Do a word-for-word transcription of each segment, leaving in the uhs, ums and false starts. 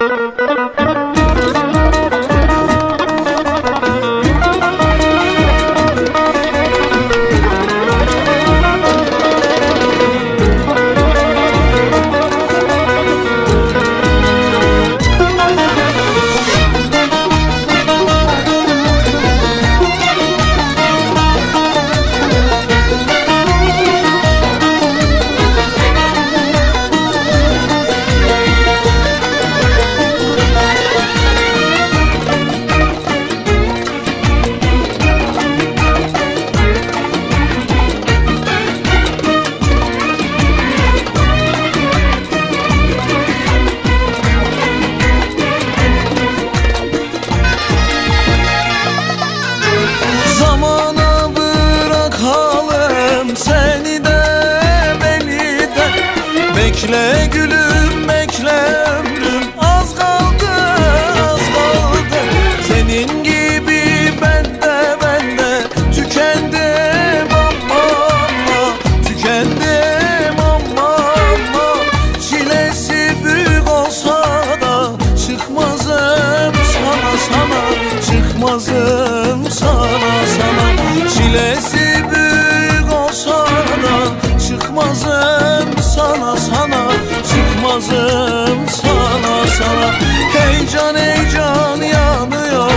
Zamana bırakalım seni de beni de. Bekle gülüm bekle ömrüm, az kaldı az kaldı. Senin gibi ben de ben de tükendim ama ama, tükendim ama ama. Çilesi büyük olsa da çıkmazım sana sana, çıkmazım sana sana. Çilesi büyük olsa da çıkmazım sana sana, çıkmazım sana sana. Heyecan heyecan yanıyor,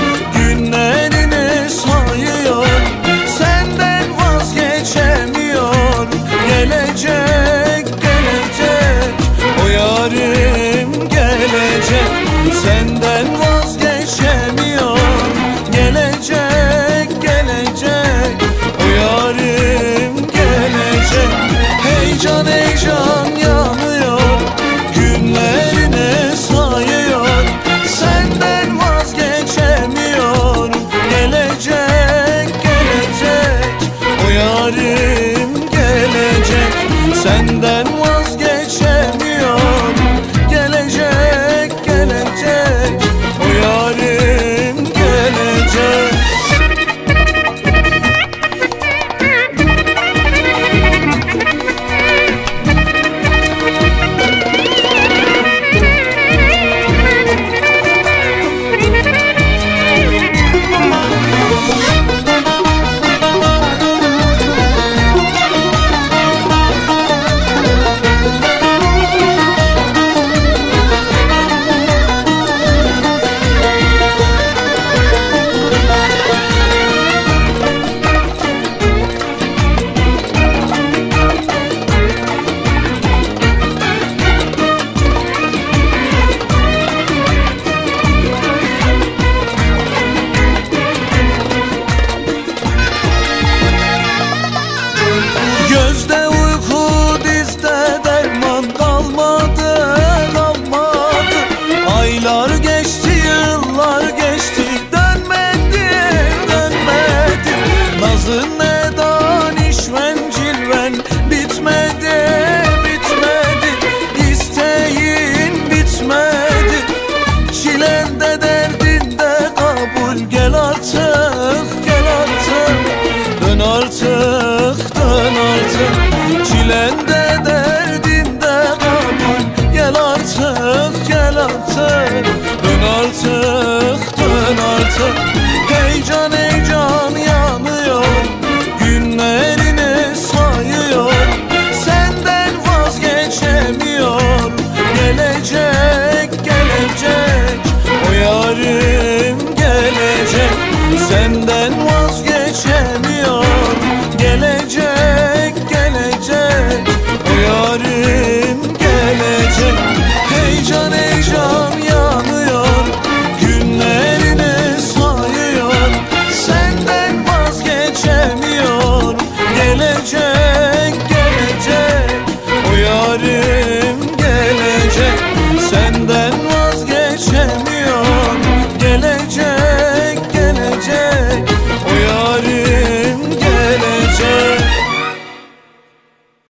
günlerini sayıyor, senden vazgeçemiyor. Gelecek gelecek o yarim gelecek, senden vazgeçemiyor. Gelecek gelecek o yarim gelecek. Heyecan heyecan yanıyor, günlerini sayıyor, senden vazgeçemiyor. Gelecek gelecek o yarim gelecek, senden vazgeçemiyor. Gelecek gelecek o yarim gelecek. Gözde uyku, dizde derman kalmadı kalmadı. Aylar geçti yıllar geçti, dönmedi dönmedi. Nazın nedan işven cilven bitmedi bitmedi. İsteğin bitmedi, çilende derdinde kabul. Gel artık gel artık, dön artık dön artık. Çilende derdinde kabul. Gel artık gel artık, dön artık dön artık. Heyecan heyecan yanıyor, günlerini sayıyor, senden vazgeçemiyor. Gelecek gelecek o yarim gelecek, sen